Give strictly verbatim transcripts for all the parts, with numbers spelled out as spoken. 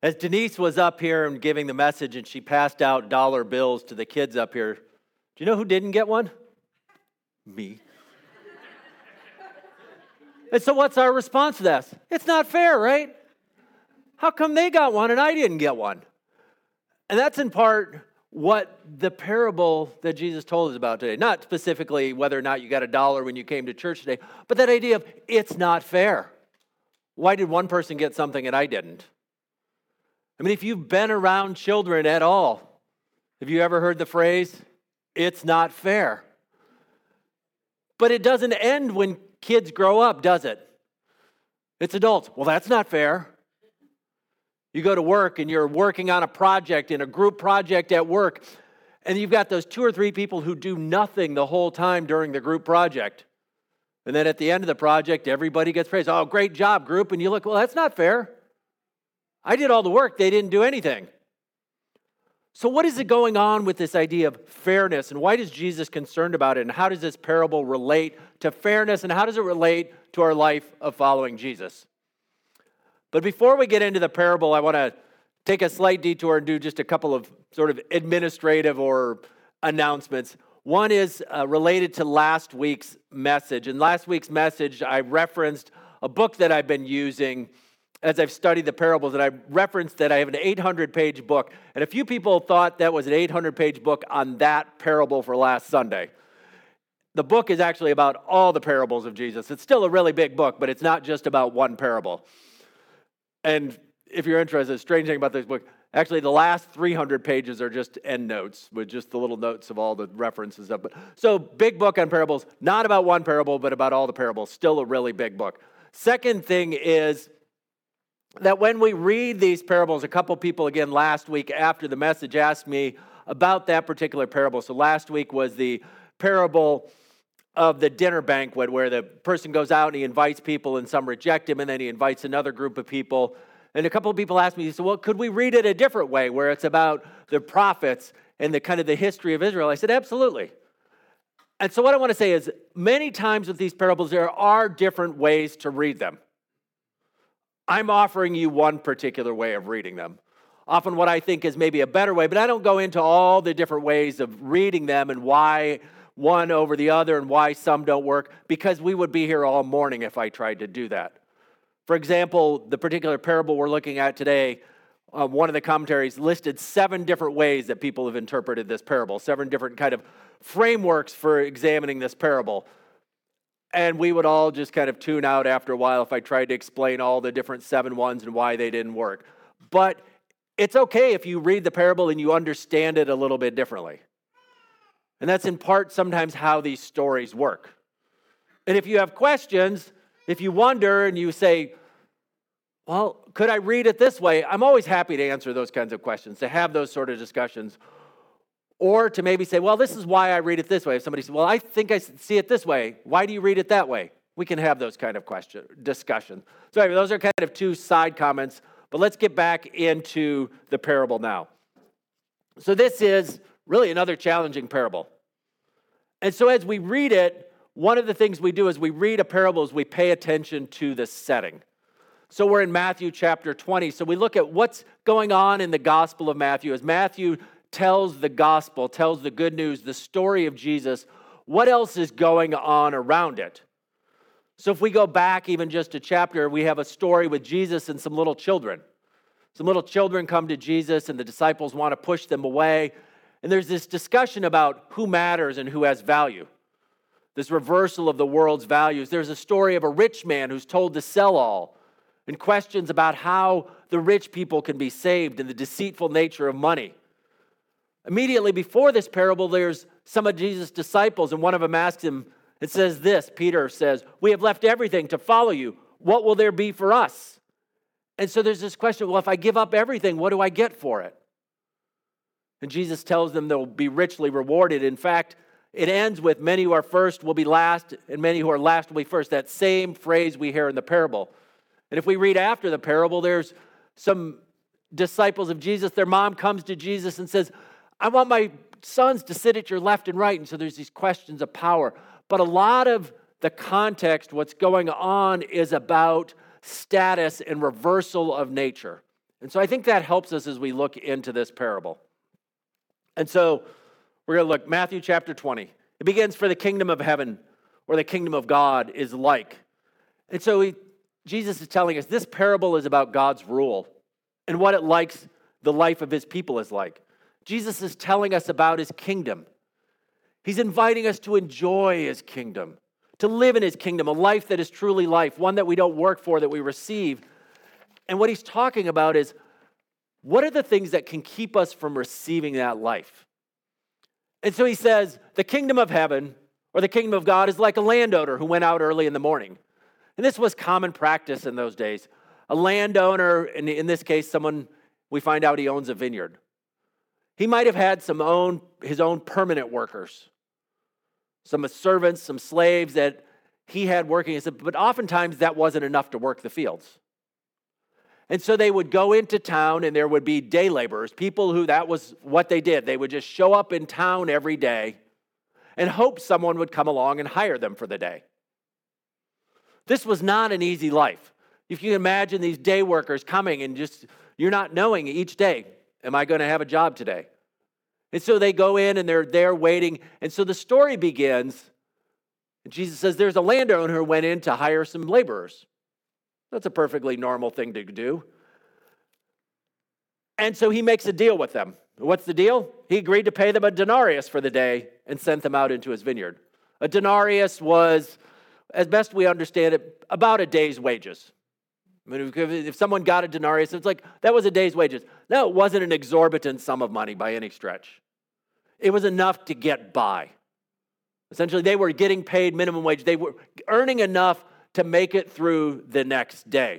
As Denise was up here and giving the message and she passed out dollar bills to the kids up here, do you know who didn't get one? Me. And so what's our response to that? It's not fair, right? How come they got one and I didn't get one? And that's in part what the parable that Jesus told us about today. Not specifically whether or not you got a dollar when you came to church today, but that idea of it's not fair. Why did one person get something and I didn't? I mean, if you've been around children at all, have you ever heard the phrase, it's not fair? But it doesn't end when kids grow up, does it? It's adults. Well, that's not fair. You go to work and you're working on a project, in a group project at work, and you've got those two or three people who do nothing the whole time during the group project. And then at the end of the project, everybody gets praised. Oh, great job, group. And you look, well, that's not fair. I did all the work. They didn't do anything. So what is it going on with this idea of fairness, and why is Jesus concerned about it, and how does this parable relate to fairness, and how does it relate to our life of following Jesus? But before we get into the parable, I want to take a slight detour and do just a couple of sort of administrative or announcements. One is uh, related to last week's message. In last week's message, I referenced a book that I've been using as I've studied the parables, and I referenced that I have an eight hundred page book. And a few people thought that was an eight hundred page book on that parable for last Sunday. The book is actually about all the parables of Jesus. It's still a really big book, but it's not just about one parable. And if you're interested, the strange thing about this book, actually the last three hundred pages are just end notes with just the little notes of all the references of it. So big book on parables, not about one parable, but about all the parables. Still a really big book. Second thing is that when we read these parables, a couple people, again, last week after the message asked me about that particular parable. So last week was the parable of the dinner banquet where the person goes out and he invites people and some reject him, and then he invites another group of people. And a couple of people asked me, so well, could we read it a different way where it's about the prophets and the kind of the history of Israel? I said, absolutely. And so what I want to say is many times with these parables, there are different ways to read them. I'm offering you one particular way of reading them. Often what I think is maybe a better way, but I don't go into all the different ways of reading them and why one over the other and why some don't work, because we would be here all morning if I tried to do that. For example, the particular parable we're looking at today, uh, one of the commentaries listed seven different ways that people have interpreted this parable, seven different kind of frameworks for examining this parable. And we would all just kind of tune out after a while if I tried to explain all the different seven ones and why they didn't work. But it's okay if you read the parable and you understand it a little bit differently. And that's in part sometimes how these stories work. And if you have questions, if you wonder and you say, well, could I read it this way? I'm always happy to answer those kinds of questions, to have those sort of discussions. Or to maybe say, well, this is why I read it this way. If somebody says, well, I think I see it this way. Why do you read it that way? We can have those kind of question discussions. So anyway, those are kind of two side comments. But let's get back into the parable now. So this is really another challenging parable. And so as we read it, one of the things we do as we read a parable is we pay attention to the setting. So we're in Matthew chapter twenty. So we look at what's going on in the Gospel of Matthew. As Matthew tells the gospel, tells the good news, the story of Jesus, what else is going on around it? So if we go back even just a chapter, we have a story with Jesus and some little children. Some little children come to Jesus and the disciples want to push them away. And there's this discussion about who matters and who has value. This reversal of the world's values. There's a story of a rich man who's told to sell all, and questions about how the rich people can be saved and the deceitful nature of money. Immediately before this parable, there's some of Jesus' disciples, and one of them asks him, it says this, Peter says, we have left everything to follow you. What will there be for us? And so there's this question, well, if I give up everything, what do I get for it? And Jesus tells them they'll be richly rewarded. In fact, it ends with many who are first will be last, and many who are last will be first. That same phrase we hear in the parable. And if we read after the parable, there's some disciples of Jesus. Their mom comes to Jesus and says, I want my sons to sit at your left and right. And so there's these questions of power. But a lot of the context, what's going on, is about status and reversal of nature. And so I think that helps us as we look into this parable. And so we're going to look Matthew chapter twenty. It begins, for the kingdom of heaven or the kingdom of God is like. And so he, Jesus is telling us this parable is about God's rule and what it likes the life of his people is like. Jesus is telling us about his kingdom. He's inviting us to enjoy his kingdom, to live in his kingdom, a life that is truly life, one that we don't work for, that we receive. And what he's talking about is, what are the things that can keep us from receiving that life? And so he says, the kingdom of heaven or the kingdom of God is like a landowner who went out early in the morning. And this was common practice in those days. A landowner, and in this case, someone, we find out he owns a vineyard. He might have had some own his own permanent workers, some servants, some slaves that he had working, but oftentimes that wasn't enough to work the fields. And so they would go into town and there would be day laborers, people who that was what they did. They would just show up in town every day and hope someone would come along and hire them for the day. This was not an easy life. If you can imagine these day workers coming and just, you're not knowing each day, am I going to have a job today? And so they go in and they're there waiting. And so the story begins. And Jesus says there's a landowner who went in to hire some laborers. That's a perfectly normal thing to do. And so he makes a deal with them. What's the deal? He agreed to pay them a denarius for the day and sent them out into his vineyard. A denarius was, as best we understand it, about a day's wages. I mean, if, if someone got a denarius, it's like, that was a day's wages. No, it wasn't an exorbitant sum of money by any stretch. It was enough to get by. Essentially, they were getting paid minimum wage. They were earning enough to make it through the next day.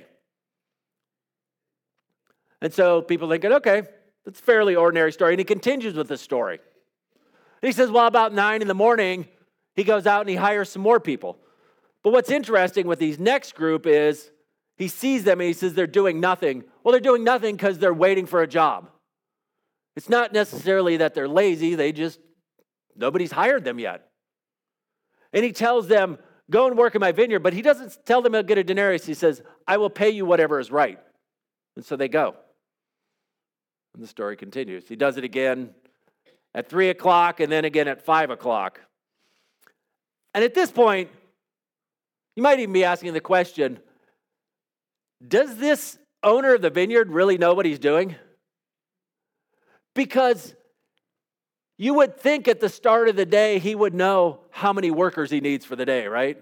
And so people thinking, okay, that's a fairly ordinary story. And he continues with the story. And he says, well, about nine in the morning, he goes out and he hires some more people. But what's interesting with these next group is he sees them and he says they're doing nothing. Well, they're doing nothing because they're waiting for a job. It's not necessarily that they're lazy. They just, nobody's hired them yet. And he tells them, go and work in my vineyard. But he doesn't tell them he'll get a denarius. He says, I will pay you whatever is right. And so they go. And the story continues. He does it again at three o'clock and then again at five o'clock. And at this point, you might even be asking the question, does this owner of the vineyard really know what he's doing? Because you would think at the start of the day he would know how many workers he needs for the day, right?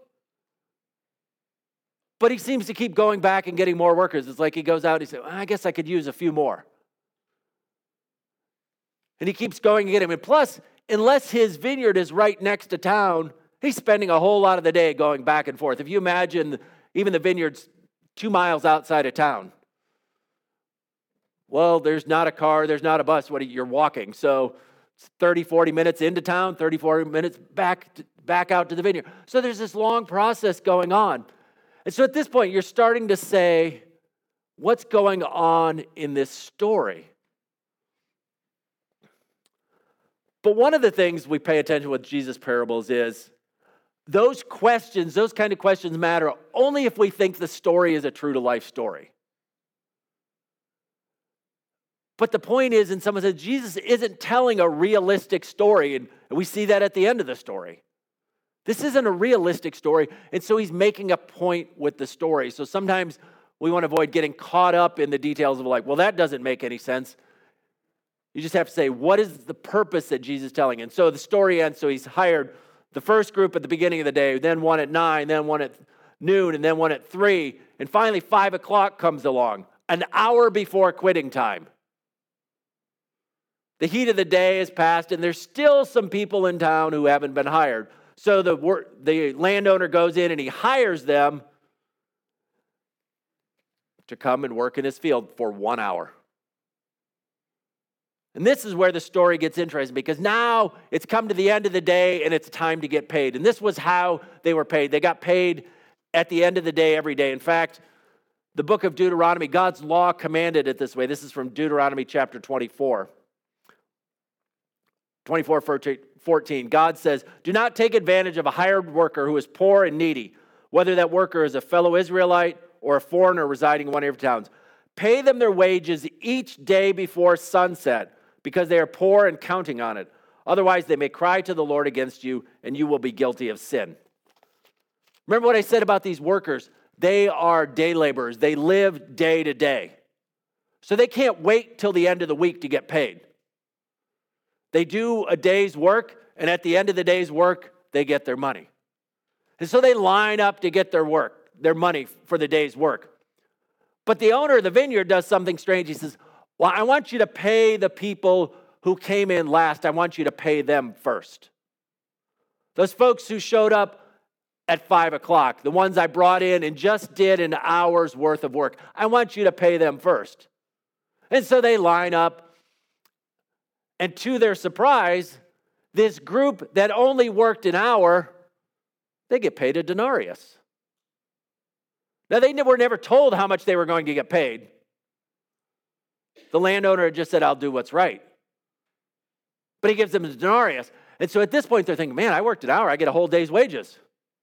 But he seems to keep going back and getting more workers. It's like he goes out and he says, well, I guess I could use a few more. And he keeps going and getting them. And plus, unless his vineyard is right next to town, he's spending a whole lot of the day going back and forth. If you imagine even the vineyard's two miles outside of town. Well, there's not a car, there's not a bus. What are you, you're walking. So it's thirty, forty minutes into town, thirty, forty minutes back, to, back out to the vineyard. So there's this long process going on. And so at this point, you're starting to say, what's going on in this story? But one of the things we pay attention with Jesus' parables is those questions, those kind of questions matter only if we think the story is a true-to-life story. But the point is, and someone said, Jesus isn't telling a realistic story, and we see that at the end of the story. This isn't a realistic story, and so he's making a point with the story. So sometimes we want to avoid getting caught up in the details of like, well, that doesn't make any sense. You just have to say, what is the purpose that Jesus is telling? And so the story ends, so he's hired the first group at the beginning of the day, then one at nine, then one at noon, and then one at three. And finally, five o'clock comes along, an hour before quitting time. The heat of the day has passed, and there's still some people in town who haven't been hired. So the, the landowner goes in and he hires them to come and work in his field for one hour. And this is where the story gets interesting, because now it's come to the end of the day and it's time to get paid. And this was how they were paid. They got paid at the end of the day every day. In fact, the book of Deuteronomy, God's law commanded it this way. This is from Deuteronomy chapter twenty-four. twenty-four fourteen. God says, do not take advantage of a hired worker who is poor and needy, whether that worker is a fellow Israelite or a foreigner residing in one of your towns. Pay them their wages each day before sunset, because they are poor and counting on it. Otherwise, they may cry to the Lord against you, and you will be guilty of sin. Remember what I said about these workers? They are day laborers. They live day to day. So they can't wait till the end of the week to get paid. They do a day's work, and at the end of the day's work, they get their money. And so they line up to get their work, their money for the day's work. But the owner of the vineyard does something strange. He says, well, I want you to pay the people who came in last. I want you to pay them first. Those folks who showed up at five o'clock, the ones I brought in and just did an hour's worth of work, I want you to pay them first. And so they line up, and to their surprise, this group that only worked an hour, they get paid a denarius. Now, they were never told how much they were going to get paid. The landowner had just said, I'll do what's right. But he gives them a denarius. And so at this point, they're thinking, man, I worked an hour, I get a whole day's wages.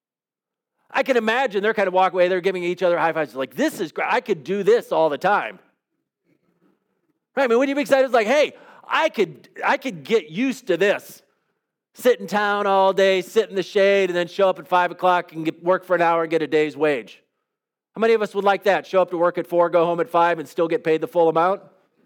I can imagine they're kind of walking away, they're giving each other high fives, like, this is great, I could do this all the time. Right? I mean, wouldn't you be excited? It's like, hey, I could, I could get used to this. Sit in town all day, sit in the shade, and then show up at five o'clock and get, work for an hour and get a day's wage. How many of us would like that? Show up to work at four, go home at five, and still get paid the full amount?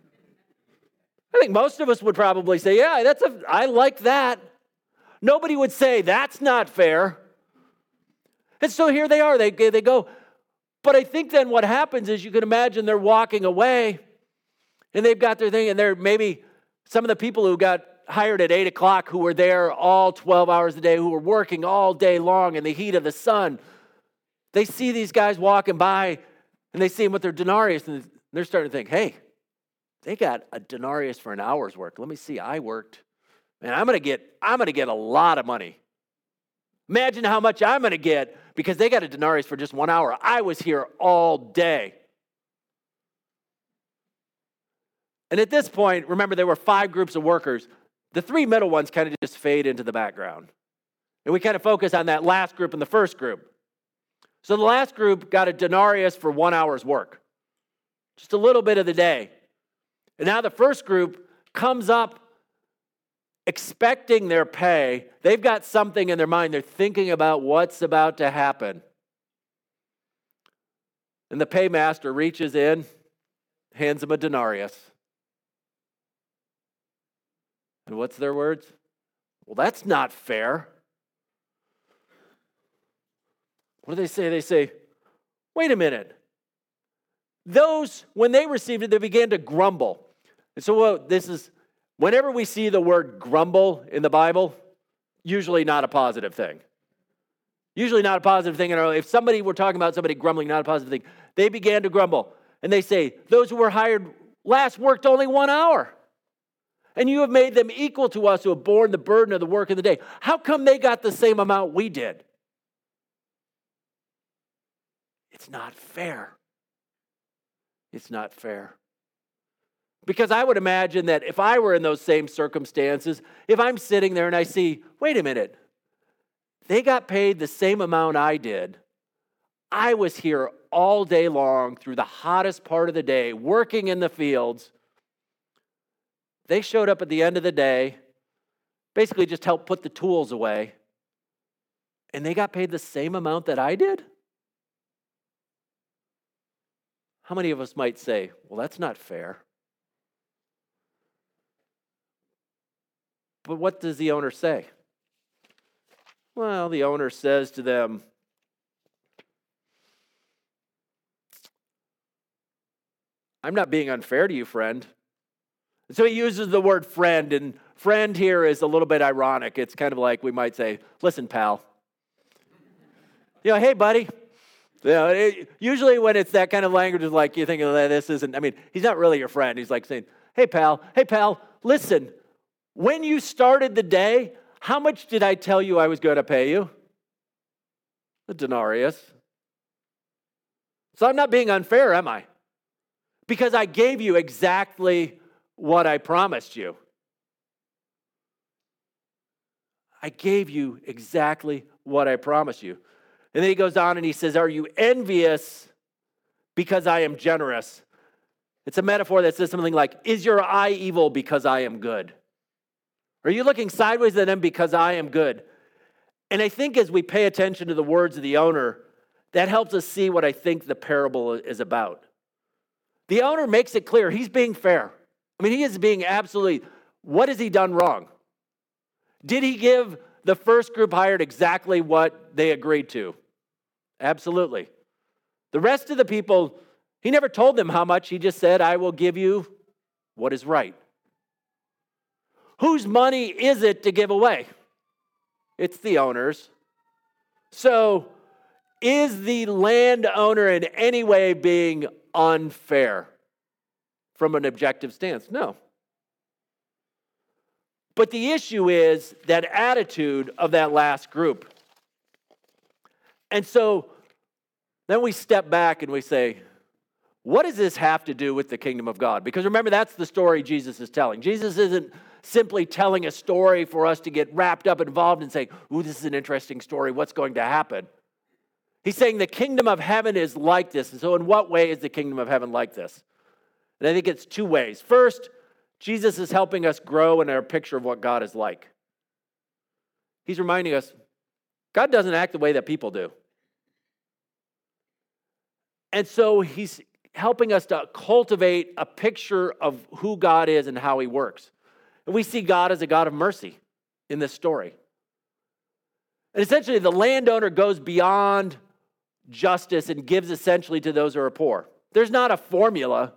I think most of us would probably say, yeah, that's a, I like that. Nobody would say, that's not fair. And so here they are, they, they go. But I think then what happens is you can imagine they're walking away, and they've got their thing, and they're maybe some of the people who got hired at eight o'clock who were there all twelve hours a day, who were working all day long in the heat of the sun. They see these guys walking by, and they see them with their denarius, and they're starting to think, hey, they got a denarius for an hour's work. Let me see, I worked. Man, I'm going to get, I'm going to get a lot of money. Imagine how much I'm going to get because they got a denarius for just one hour. I was here all day. And at this point, remember, there were five groups of workers. The three middle ones kind of just fade into the background. And we kind of focus on that last group and the first group. So the last group got a denarius for one hour's work. Just a little bit of the day. And now the first group comes up expecting their pay. They've got something in their mind. They're thinking about what's about to happen. And the paymaster reaches in, hands them a denarius. And what's their words? Well, that's not fair. What do they say? They say, wait a minute. Those, when they received it, they began to grumble. And so well, this is, whenever we see the word grumble in the Bible, usually not a positive thing. Usually not a positive thing. If somebody were talking about somebody grumbling, not a positive thing. They began to grumble. And they say, those who were hired last worked only one hour. And you have made them equal to us who have borne the burden of the work of the day. How come they got the same amount we did? It's not fair. It's not fair. Because I would imagine that if I were in those same circumstances, if I'm sitting there and I see, wait a minute, they got paid the same amount I did. I was here all day long through the hottest part of the day, working in the fields. They showed up at the end of the day, basically just helped put the tools away, and they got paid the same amount that I did? How many of us might say, well, that's not fair? But what does the owner say? Well, the owner says to them, I'm not being unfair to you, friend. And so he uses the word friend, and friend here is a little bit ironic. It's kind of like we might say, listen, pal. You know, hey, buddy. You know, it, usually when it's that kind of language, it's like you think, oh, this isn't, I mean, he's not really your friend. He's like saying, hey, pal, hey, pal, listen, when you started the day, how much did I tell you I was going to pay you? A denarius. So I'm not being unfair, am I? Because I gave you exactly what I promised you. I gave you exactly what I promised you. And then he goes on and he says, are you envious because I am generous? It's a metaphor that says something like, is your eye evil because I am good? Are you looking sideways at them because I am good? And I think as we pay attention to the words of the owner, that helps us see what I think the parable is about. The owner makes it clear he's being fair. I mean, he is being absolutely, what has he done wrong? Did he give the first group hired exactly what they agreed to? Absolutely. The rest of the people, he never told them how much. He just said, I will give you what is right. Whose money is it to give away? It's the owner's. So, is the landowner in any way being unfair from an objective stance? No. But the issue is that attitude of that last group. And so then we step back and we say, what does this have to do with the kingdom of God? Because remember, that's the story Jesus is telling. Jesus isn't simply telling a story for us to get wrapped up, involved, and say, ooh, this is an interesting story. What's going to happen? He's saying the kingdom of heaven is like this. And so in what way is the kingdom of heaven like this? And I think it's two ways. First, Jesus is helping us grow in our picture of what God is like. He's reminding us, God doesn't act the way that people do. And so he's helping us to cultivate a picture of who God is and how he works. And we see God as a God of mercy in this story. And essentially, the landowner goes beyond justice and gives essentially to those who are poor. There's not a formula.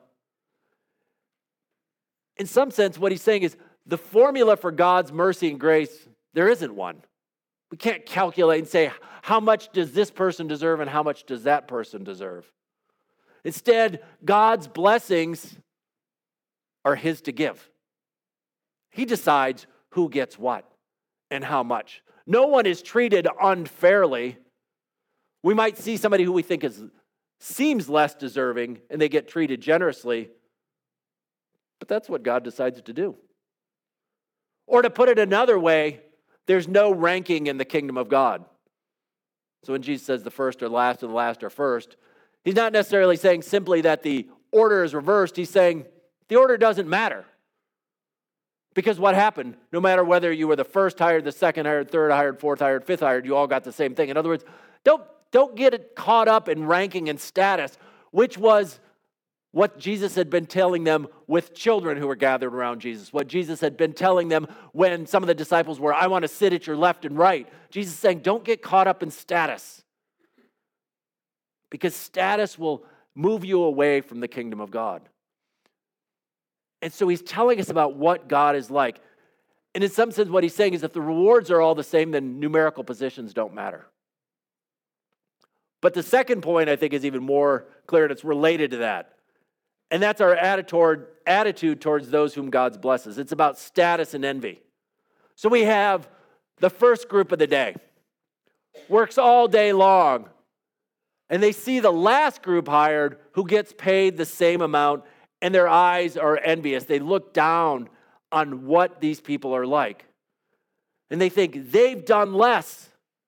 In some sense, what he's saying is the formula for God's mercy and grace, there isn't one. We can't calculate and say, how much does this person deserve and how much does that person deserve? Instead, God's blessings are his to give. He decides who gets what and how much. No one is treated unfairly. We might see somebody who we think is seems less deserving and they get treated generously, but that's what God decides to do. Or to put it another way, there's no ranking in the kingdom of God. So when Jesus says the first are last and the last are first, he's not necessarily saying simply that the order is reversed. He's saying the order doesn't matter. Because what happened, no matter whether you were the first hired, the second hired, third hired, fourth hired, fifth hired, you all got the same thing. In other words, don't, don't get it caught up in ranking and status, which was what Jesus had been telling them with children who were gathered around Jesus. What Jesus had been telling them when some of the disciples were, I want to sit at your left and right. Jesus is saying, don't get caught up in status. Because status will move you away from the kingdom of God. And so he's telling us about what God is like. And in some sense, what he's saying is if the rewards are all the same, then numerical positions don't matter. But the second point, I think, is even more clear, and it's related to that. And that's our attitude towards those whom God blesses. It's about status and envy. So we have the first group of the day. Works all day long. And they see the last group hired who gets paid the same amount, and their eyes are envious. They look down on what these people are like. And they think they've done less.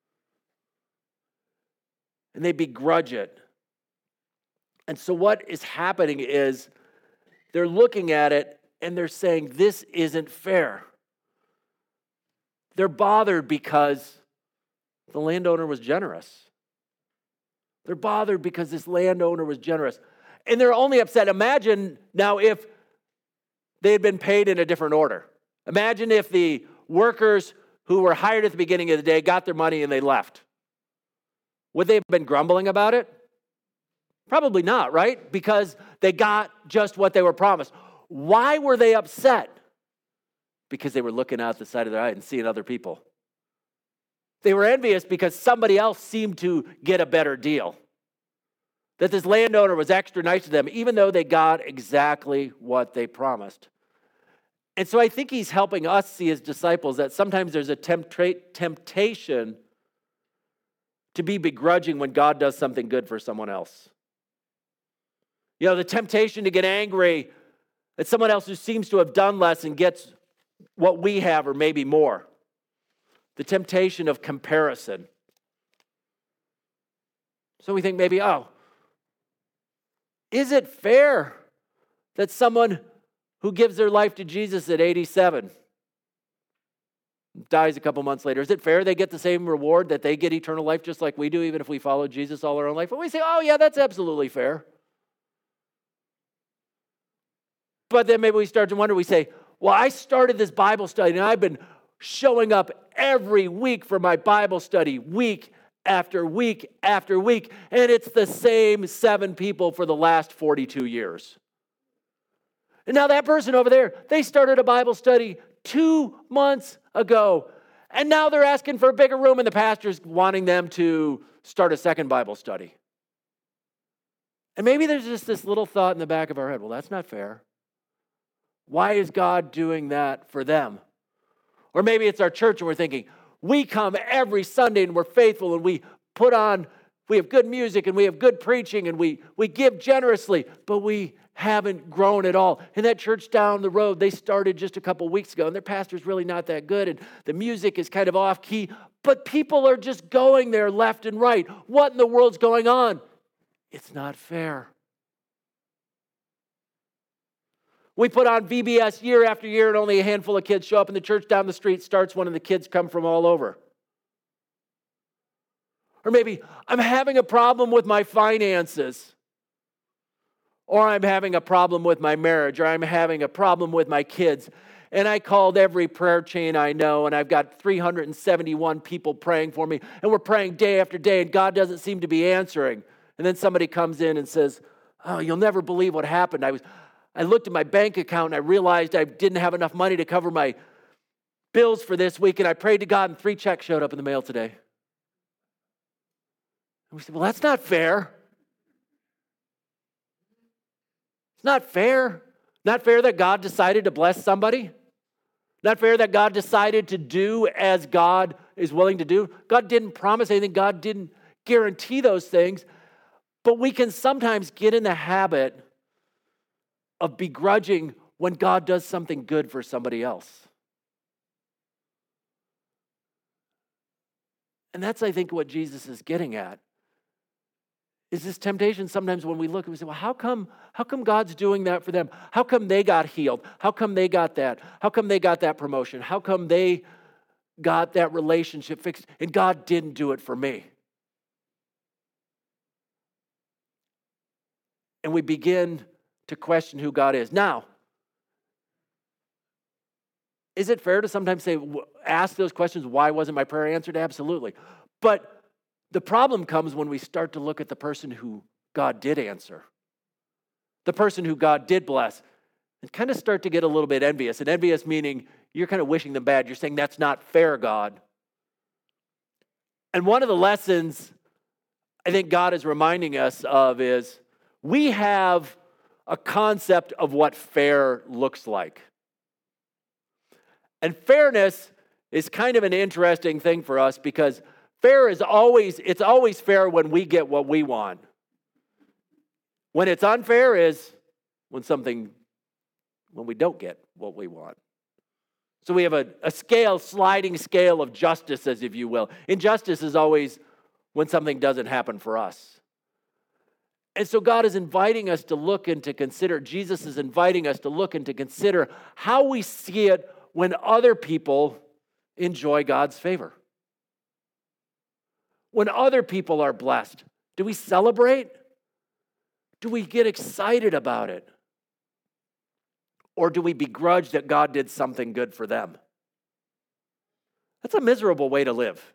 And they begrudge it. And so what is happening is they're looking at it and they're saying, this isn't fair. They're bothered because the landowner was generous. They're bothered because this landowner was generous. And they're only upset. Imagine now if they had been paid in a different order. Imagine if the workers who were hired at the beginning of the day got their money and they left. Would they have been grumbling about it? Probably not, right? Because they got just what they were promised. Why were they upset? Because they were looking out the side of their eye and seeing other people. They were envious because somebody else seemed to get a better deal. That this landowner was extra nice to them, even though they got exactly what they promised. And so I think he's helping us see as disciples that sometimes there's a temptra- temptation to be begrudging when God does something good for someone else. You know, the temptation to get angry at someone else who seems to have done less and gets what we have or maybe more. The temptation of comparison. So we think maybe, oh, is it fair that someone who gives their life to Jesus at eighty-seven dies a couple months later, is it fair they get the same reward, that they get eternal life just like we do, even if we follow Jesus all our own life? And we say, oh yeah, that's absolutely fair. But then maybe we start to wonder, we say, well, I started this Bible study and I've been showing up every week for my Bible study, week after week after week, and it's the same seven people for the last forty-two years. And now that person over there, they started a Bible study two months ago, and now they're asking for a bigger room, and the pastor's wanting them to start a second Bible study. And maybe there's just this little thought in the back of our head, well, that's not fair. Why is God doing that for them? Or maybe it's our church and we're thinking, we come every Sunday and we're faithful and we put on, we have good music and we have good preaching and we, we give generously, but we haven't grown at all. And that church down the road, they started just a couple weeks ago and their pastor's really not that good and the music is kind of off key, but people are just going there left and right. What in the world's going on? It's not fair. We put on V B S year after year and only a handful of kids show up, and the church down the street starts one and the kids come from all over. Or maybe I'm having a problem with my finances, or I'm having a problem with my marriage, or I'm having a problem with my kids. And I called every prayer chain I know, and I've got three hundred seventy-one people praying for me, and we're praying day after day, and God doesn't seem to be answering. And then somebody comes in and says, oh, you'll never believe what happened. I was, I looked at my bank account, and I realized I didn't have enough money to cover my bills for this week, and I prayed to God, and three checks showed up in the mail today. And we said, well, that's not fair. It's not fair. Not fair that God decided to bless somebody. Not fair that God decided to do as God is willing to do. God didn't promise anything. God didn't guarantee those things. But we can sometimes get in the habit of begrudging when God does something good for somebody else. And that's, I think, what Jesus is getting at. Is this temptation sometimes when we look and we say, well, how come, how come God's doing that for them? How come they got healed? How come they got that? How come they got that promotion? How come they got that relationship fixed? And God didn't do it for me. And we begin to question who God is. Now, is it fair to sometimes say, ask those questions, why wasn't my prayer answered? Absolutely. But the problem comes when we start to look at the person who God did answer, the person who God did bless, and kind of start to get a little bit envious. And envious meaning you're kind of wishing them bad. You're saying, that's not fair, God. And one of the lessons I think God is reminding us of is we have a concept of what fair looks like. And fairness is kind of an interesting thing for us because fair is always, it's always fair when we get what we want. When it's unfair is when something, when we don't get what we want. So we have a, a scale, sliding scale of justice, as if you will. Injustice is always when something doesn't happen for us. And so God is inviting us to look and to consider, Jesus is inviting us to look and to consider how we see it when other people enjoy God's favor. When other people are blessed, do we celebrate? Do we get excited about it? Or do we begrudge that God did something good for them? That's a miserable way to live.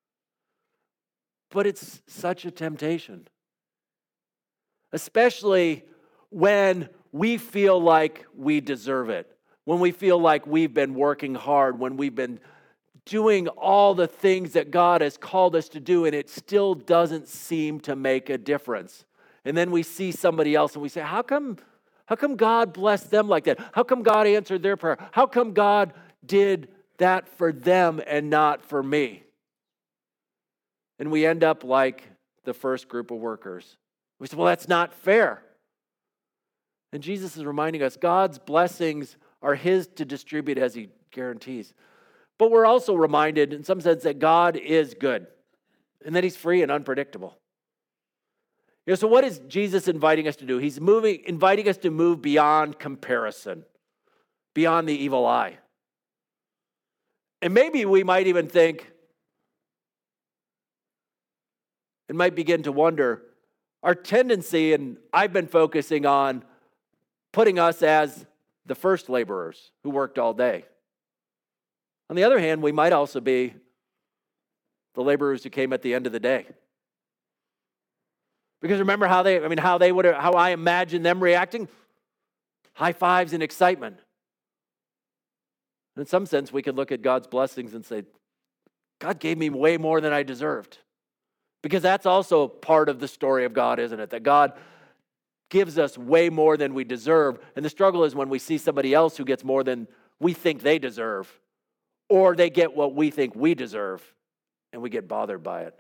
But it's such a temptation. Especially when we feel like we deserve it. When we feel like we've been working hard, when we've been doing all the things that God has called us to do, and it still doesn't seem to make a difference. And then we see somebody else and we say, how come, how come God blessed them like that? How come God answered their prayer? How come God did that for them and not for me? And we end up like the first group of workers. We say, well, that's not fair. And Jesus is reminding us God's blessings are his to distribute as he guarantees. But we're also reminded in some sense that God is good and that he's free and unpredictable. You know, so what is Jesus inviting us to do? He's moving, inviting us to move beyond comparison, beyond the evil eye. And maybe we might even think, and might begin to wonder, our tendency, and I've been focusing on putting us as the first laborers who worked all day. On the other hand, we might also be the laborers who came at the end of the day. Because remember how they, I mean, how they would, how I imagine them reacting? High fives and excitement. In some sense, we could look at God's blessings and say, God gave me way more than I deserved. Because that's also part of the story of God, isn't it? That God gives us way more than we deserve. And the struggle is when we see somebody else who gets more than we think they deserve, or they get what we think we deserve, and we get bothered by it.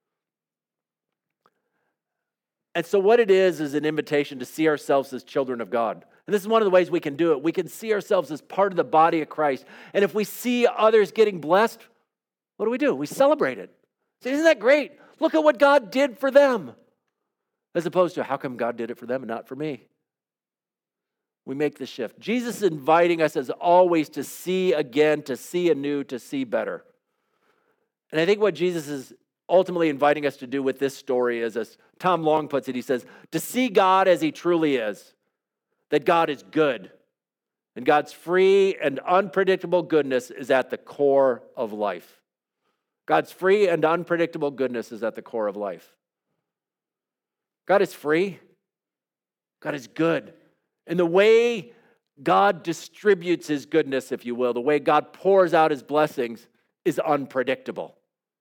And so what it is is an invitation to see ourselves as children of God. And this is one of the ways we can do it. We can see ourselves as part of the body of Christ. And if we see others getting blessed, what do we do? We celebrate it. So isn't that great? Look at what God did for them. As opposed to, how come God did it for them and not for me? We make the shift. Jesus is inviting us as always to see again, to see anew, to see better. And I think what Jesus is ultimately inviting us to do with this story is, as Tom Long puts it, he says, to see God as he truly is, that God is good, and God's free and unpredictable goodness is at the core of life. God's free and unpredictable goodness is at the core of life. God is free. God is good. And the way God distributes his goodness, if you will, the way God pours out his blessings is unpredictable.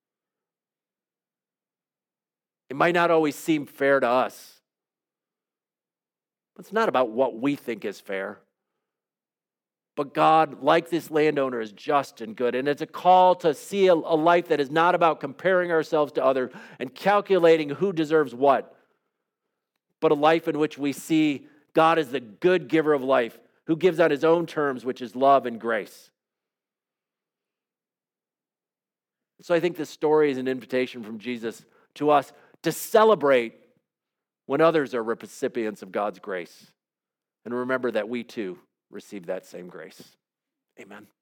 It might not always seem fair to us. It's not about what we think is fair. But God, like this landowner, is just and good. And it's a call to see a, a life that is not about comparing ourselves to others and calculating who deserves what, but a life in which we see God as the good giver of life, who gives on his own terms, which is love and grace. So I think this story is an invitation from Jesus to us to celebrate when others are recipients of God's grace. And remember that we too receive that same grace. Amen.